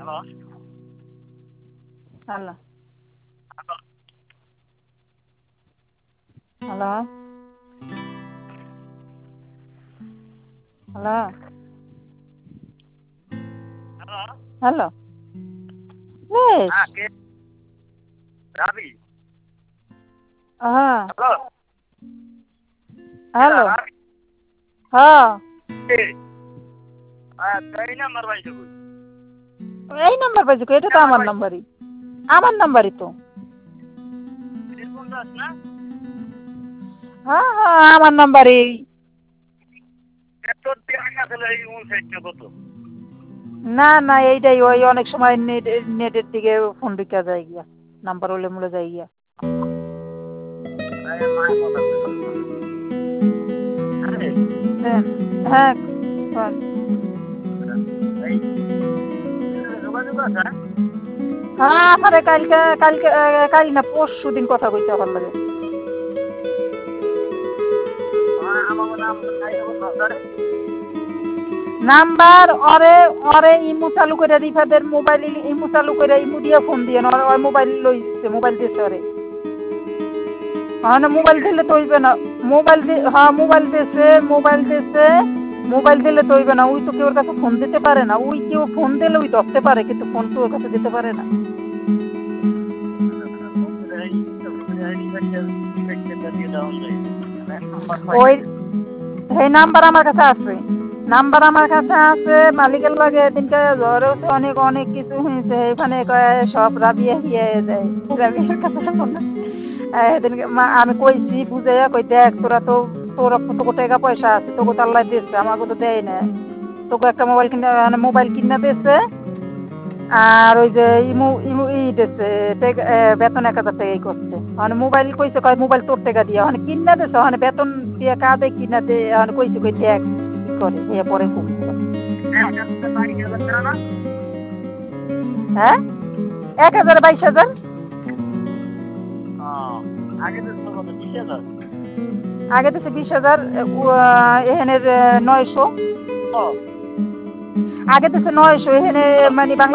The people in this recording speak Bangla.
হ্যালো হ্যালো হ্যালো হ্যালো বেশ হ্যাঁ হ্যালো হ্যাঁ এই নাম্বার পাইছি এটা তো আমার নাম্বারই তো হ্যাঁ হ্যাঁ আমার নাম্বারই না না এইটাই ওই অনেক সময় নেটের দিকে ফোন ঢুকা যায় গিয়া নাম্বার হলে মুলে যায় গিয়া হ্যাঁ কোন? হ্যাঁ আমারে কালকে কালকে কাল না পরশু দিন কথা কইতে আমার লাগে নাম্বার ওরে ওরে ইমু চালু করে রিফাদের মোবাইল ইমু চালু করে ইমু দিয়ে ফোন দিয়ে ওর মোবাইল লইছে মোবাইল দিয়েছে ওরে হ্যাঁ না মোবাইল দিলে তো হইবে না হ্যাঁ মোবাইল দিলে তো হইবে না ওই তো কেউ কাছে ফোন দিতে পারে না ওই কেউ ফোন দিলে ওই ধরতে পারে কিন্তু ফোন তো ওর কাছে দিতে পারে না ওই এই নাম্বার আমার কাছে আছে মালিকের লাগে এদিনকে জ্বর হচ্ছে অনেক অনেক কিছু হয়েছে এখানে সব রাবিয়া হিয়ে যায় রাবিয়ার কাছে এদিনকে আমি কইছি বুঝাইয়া কই দেখ তোরা তোকে টাকা পয়সা আছে তোকে তো আল্লাহ দিচ্ছে আমাকে তো দেয় না তোকে একটা মোবাইল কিনা দিচ্ছে আর ওই যে ইমু ইমু ই দিচ্ছে বেতন 1,000 টাকাই করছে মানে মোবাইল কইছে কয় মোবাইল তোর টাকা দিয়া মানে কিনা দিছে মানে বেতন দিয়ে কাঁদে কিনা দে মানে কইছে কই দেখ কি করে এ পরে খুব হ্যাঁ 1,000 22,000 আগে দিছে 20,000 এখানের 900 আগে দিছে 900 এখানে মানে বাংলা